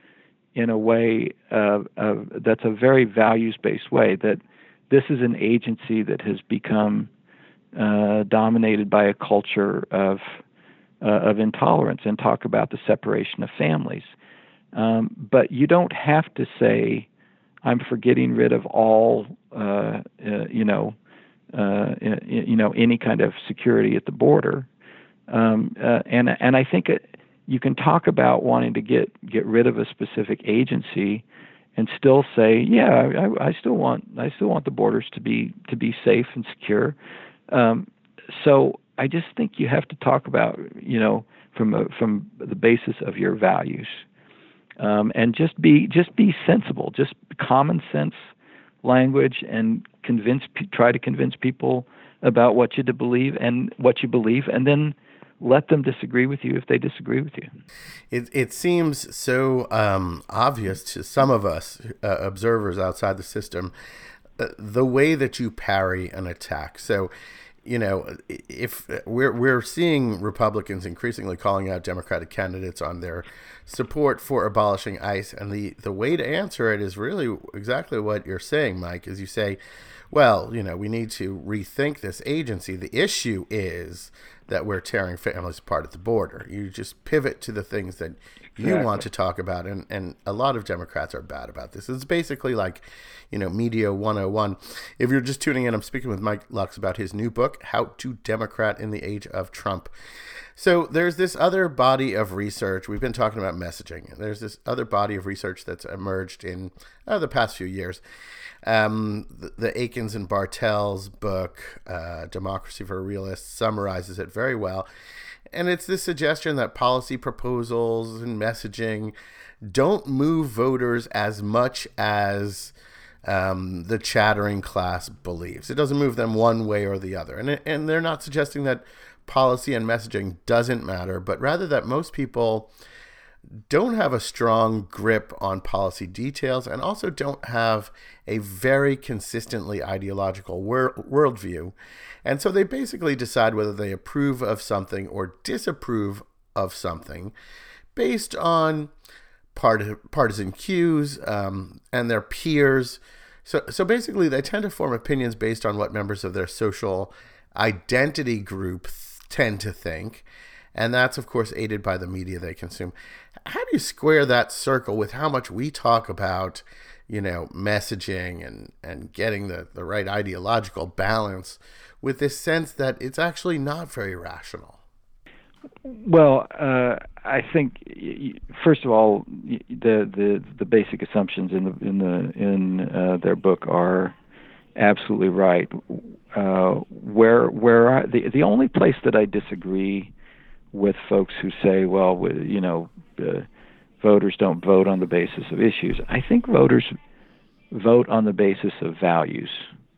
in a way uh, of, that's a very values-based way, that this is an agency that has become uh, dominated by a culture of uh, of intolerance, and talk about the separation of families. Um, but you don't have to say, I'm for getting rid of all, uh, uh, you know, uh, you know, any kind of security at the border. Um, uh, and and I think it, you can talk about wanting to get, get rid of a specific agency, and still say, yeah, I, I still want I still want the borders to be to be safe and secure. Um, so I just think you have to talk about, you know, from a, from the basis of your values. Um, and just be just be sensible, just common sense language, and convince try to convince people about what you to believe and what you believe, and then let them disagree with you if they disagree with you. It it seems so um, obvious to some of us uh, observers outside the system, uh, the way that you parry an attack. So, you know, if we're we're seeing Republicans increasingly calling out Democratic candidates on their support for abolishing ICE, and the, the way to answer it is really exactly what you're saying, Mike, is you say, well, you know, we need to rethink this agency. The issue is that we're tearing families apart at the border. You just pivot to the things that you want to talk about, and, and a lot of Democrats are bad about this. It's basically like, you know, Media one oh one. If you're just tuning in, I'm speaking with Mike Lux about his new book, How to Democrat in the Age of Trump. So there's this other body of research. We've been talking about messaging. There's this other body of research that's emerged in uh, the past few years. Um, the, the Akins and Bartels book, uh, Democracy for Realists, summarizes it very well. And it's this suggestion that policy proposals and messaging don't move voters as much as um, the chattering class believes. It doesn't move them one way or the other. And, it, and they're not suggesting that policy and messaging doesn't matter, but rather that most people don't have a strong grip on policy details and also don't have a very consistently ideological wor- worldview. And so they basically decide whether they approve of something or disapprove of something based on part- partisan cues um, and their peers. So, so basically they tend to form opinions based on what members of their social identity group th- tend to think. And that's, of course, aided by the media they consume. How do you square that circle with how much we talk about, you know, messaging and, and getting the, the right ideological balance with this sense that it's actually not very rational? Well, uh, I think first of all, the the, the basic assumptions in the in the in uh, their book are absolutely right. Uh, where where I, the the only place that I disagree with folks who say, well, you know, uh, voters don't vote on the basis of issues. I think voters vote on the basis of values,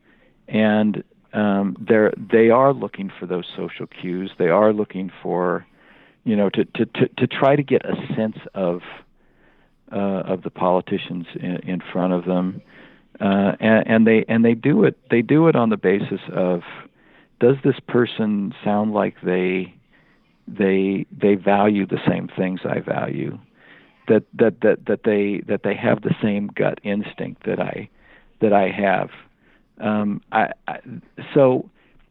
and um, they're they are looking for those social cues. They are looking for, you know, to to to, to try to get a sense of uh, of the politicians in, in front of them, uh, and, and they and they do it. They do it on the basis of, does this person sound like they they they value the same things I value, that that that that they that they have the same gut instinct that I that I have. Um, I, I, so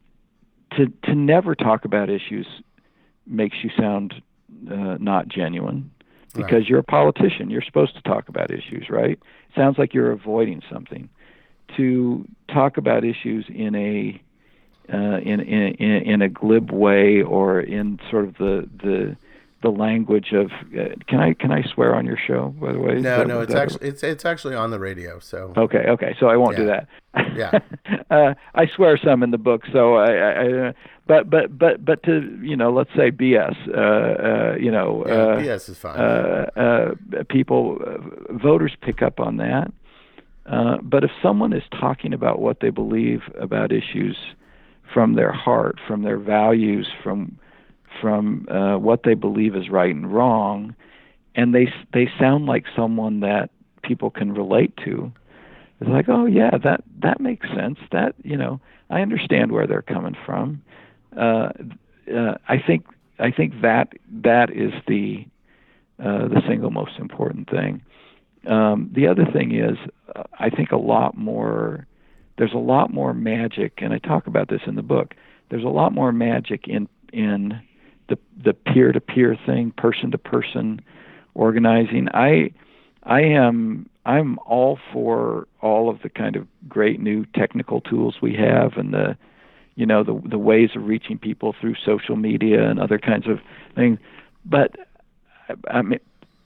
to to never talk about issues makes you sound uh, not genuine, because right. You're a politician. You're supposed to talk about issues, right? It sounds like you're avoiding something. To talk about issues in a Uh, in, in in a glib way, or in sort of the the the language of uh, can I can I swear on your show, by the way? No, that, no, it's that, actually it's it's actually on the radio. So okay, okay, so I won't yeah. do that. Yeah, uh, I swear some in the book. So I, I, I but but but but to you know, let's say B S. Uh, uh, you know, yeah, uh, B S is fine. Uh, uh, people, uh, voters pick up on that. Uh, but if someone is talking about what they believe about issues from their heart, from their values, from from uh, what they believe is right and wrong, and they they sound like someone that people can relate to, it's like, oh yeah, that that makes sense. That, you know, I understand where they're coming from. Uh, uh, I think I think that that is the uh, the single most important thing. Um, the other thing is, uh, I think a lot more. There's a lot more magic, and I talk about this in the book. There's a lot more magic in in the the peer-to-peer thing, person-to-person organizing. I I am I'm all for all of the kind of great new technical tools we have, and the you know the the ways of reaching people through social media and other kinds of things. But I mean,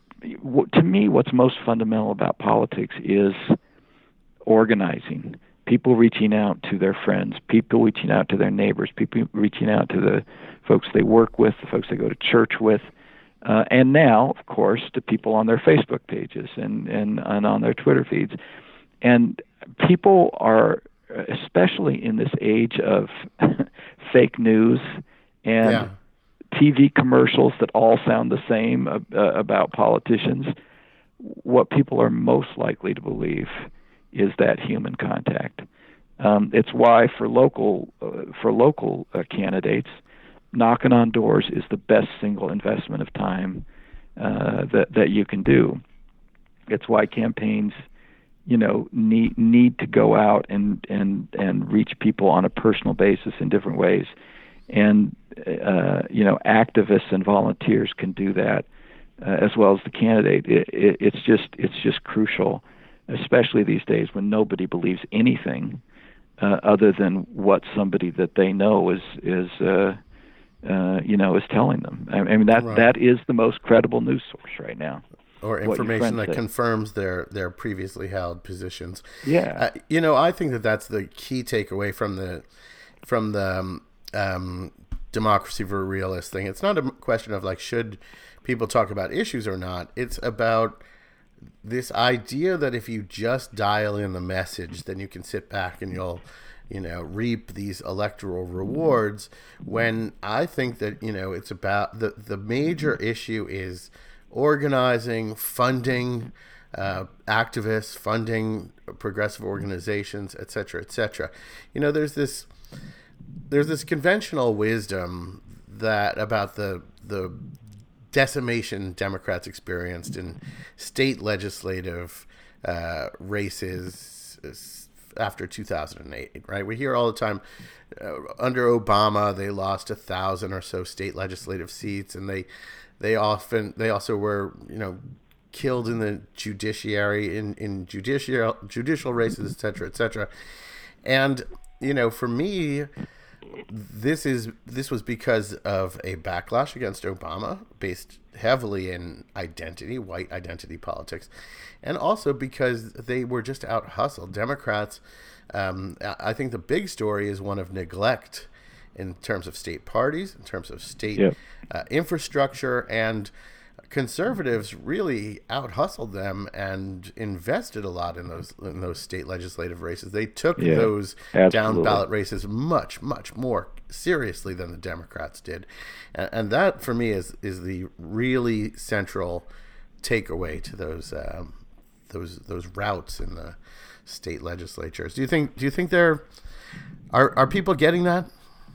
to me, what's most fundamental about politics is organizing. People reaching out to their friends, people reaching out to their neighbors, people reaching out to the folks they work with, the folks they go to church with, uh, and now, of course, to people on their Facebook pages and, and, and on their Twitter feeds. And people are, especially in this age of fake news and yeah. T V commercials that all sound the same uh, about politicians, what people are most likely to believe is that human contact. Um, it's why for local uh, for local uh, candidates, knocking on doors is the best single investment of time uh, that that you can do. It's why campaigns, you know, need need to go out and and and reach people on a personal basis in different ways, and uh, you know, activists and volunteers can do that uh, as well as the candidate. It, it, it's just it's just crucial, especially these days when nobody believes anything uh, other than what somebody that they know is is uh, uh, you know is telling them. I, I mean that Right. that is the most credible news source right now. Or what your information friends that say. confirms their, their previously held positions. Yeah. Uh, you know, I think that that's the key takeaway from the from the um, um, democracy for realists thing. It's not a question of like should people talk about issues or not. It's about this idea that if you just dial in the message, then you can sit back and you'll, you know, reap these electoral rewards. When I think that, you know, it's about the the major issue is organizing, funding uh, activists, funding progressive organizations, et cetera, et cetera. You know, there's this there's this conventional wisdom that about the the decimation Democrats experienced in state legislative uh, races after two thousand eight, right? We hear all the time, uh, under Obama, they lost a thousand or so state legislative seats, and they they often they also were, you know, killed in the judiciary in in judicial judicial races, et cetera, et cetera. And you know, for me, this is this was because of a backlash against Obama, based heavily in identity, white identity politics, and also because they were just out hustled. Democrats, um, I think the big story is one of neglect in terms of state parties, in terms of state Yep. uh, infrastructure, and conservatives really out hustled them and invested a lot in those in those state legislative races. They took Yeah, those absolutely. down ballot races much, much more seriously than the Democrats did, and, and that for me is is the really central takeaway to those um, those those routes in the state legislatures. Do you think? Do you think they're are are people getting that?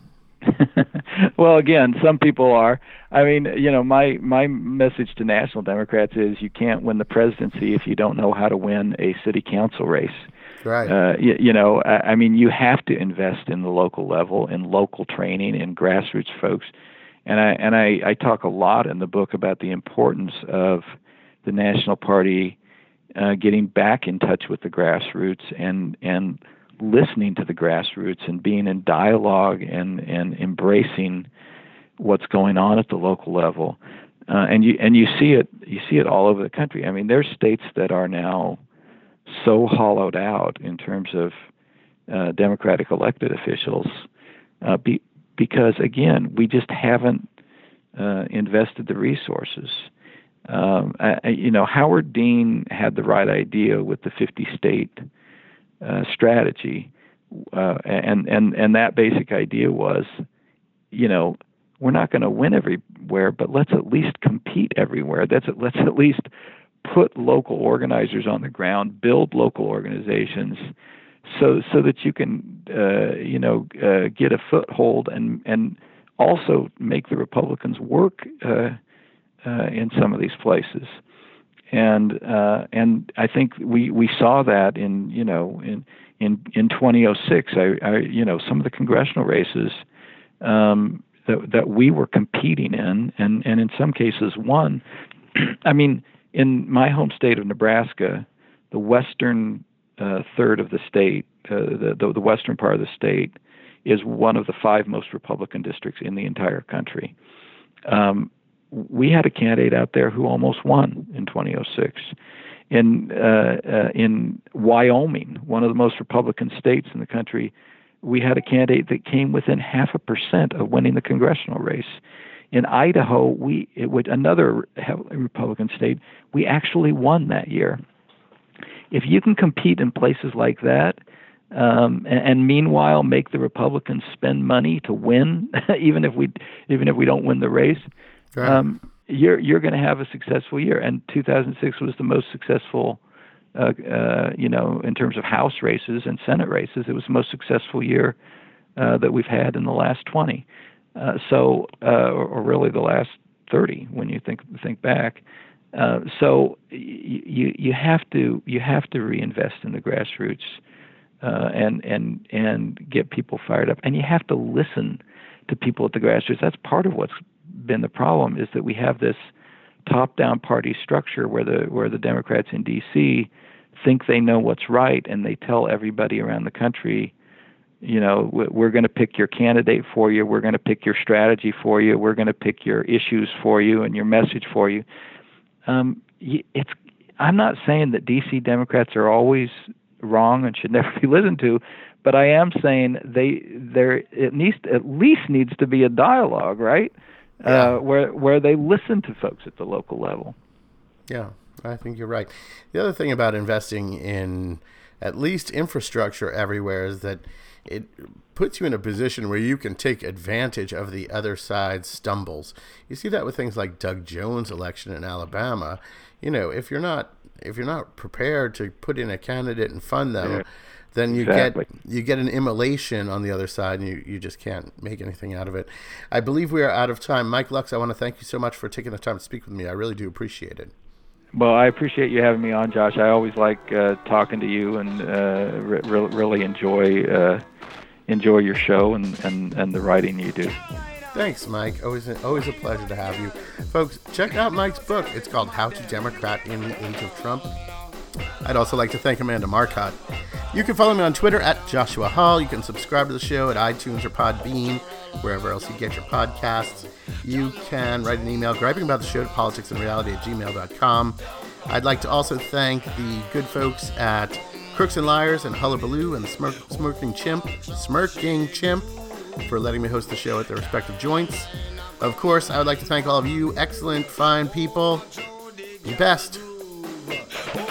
Well, again, some people are. I mean, you know, my my message to national Democrats is you can't win the presidency if you don't know how to win a city council race. Right. Uh, you, you know, I, I mean, you have to invest in the local level, in local training, in grassroots folks. And I and I, I talk a lot in the book about the importance of the National Party uh, getting back in touch with the grassroots and and listening to the grassroots and being in dialogue and, and embracing what's going on at the local level. Uh, and you and you see it you see it all over the country. I mean, there's states that are now so hollowed out in terms of uh, Democratic elected officials uh, be, because, again, we just haven't uh, invested the resources. Um, I, you know, Howard Dean had the right idea with the fifty-state uh, strategy, uh, and, and, and that basic idea was, you know, we're not going to win everywhere, but let's at least compete everywhere. That's let's at least put local organizers on the ground, build local organizations, so so that you can uh, you know uh, get a foothold and and also make the Republicans work uh, uh, in some of these places. And uh, and I think we, we saw that in you know in in in twenty oh six. I, I you know some of the congressional races um, that that we were competing in, and, and in some cases won. I mean, in my home state of Nebraska, the western uh, third of the state, uh, the, the the western part of the state, is one of the five most Republican districts in the entire country. Um, we had a candidate out there who almost won in twenty oh six. In uh, uh, in Wyoming, one of the most Republican states in the country, we had a candidate that came within half a percent of winning the congressional race. In Idaho, we it would another Republican state, we actually won that year. If you can compete in places like that, um, and, and meanwhile make the Republicans spend money to win, even if we even if we don't win the race, Right. um, you're you're going to have a successful year. And two thousand six was the most successful. Uh, uh, you know, in terms of House races and Senate races, it was the most successful year uh, that we've had in the last twenty. Uh, so, uh, or, or really the last thirty, when you think think back. Uh, so, y- you you have to you have to reinvest in the grassroots uh, and and and get people fired up, and you have to listen to people at the grassroots. That's part of what's been the problem, is that we have this top-down party structure where the where the Democrats in D C think they know what's right, and they tell everybody around the country, you know, we're going to pick your candidate for you, we're going to pick your strategy for you, we're going to pick your issues for you and your message for you. Um, it's I'm not saying that D C Democrats are always wrong and should never be listened to, but I am saying they there at least at least needs to be a dialogue, right? Yeah. Uh, where where they listen to folks at the local level. Yeah, I think you're right. The other thing about investing in at least infrastructure everywhere is that it puts you in a position where you can take advantage of the other side's stumbles. You see that with things like Doug Jones' election in Alabama. You know, if you're not if you're not prepared to put in a candidate and fund them, yeah. then you exactly. get you get an immolation on the other side, and you, you just can't make anything out of it. I believe we are out of time. Mike Lux, I want to thank you so much for taking the time to speak with me. I really do appreciate it. Well, I appreciate you having me on, Josh. I always like uh, talking to you, and uh, re- really enjoy uh, enjoy your show and, and, and the writing you do. Thanks, Mike. Always always a pleasure to have you. Folks, check out Mike's book. It's called How to Democrat in the Age of Trump. I'd also like to thank Amanda Marcotte. You can follow me on Twitter at Joshua Hall. You can subscribe to the show at iTunes or Podbean, wherever else you get your podcasts. You can write an email griping about the show to politicsandreality at gmail dot com. I'd like to also thank the good folks at Crooks and Liars and Hullabaloo and the Smirk, Smirking Chimp, Smirking Chimp, for letting me host the show at their respective joints. Of course, I would like to thank all of you excellent, fine people. Be best.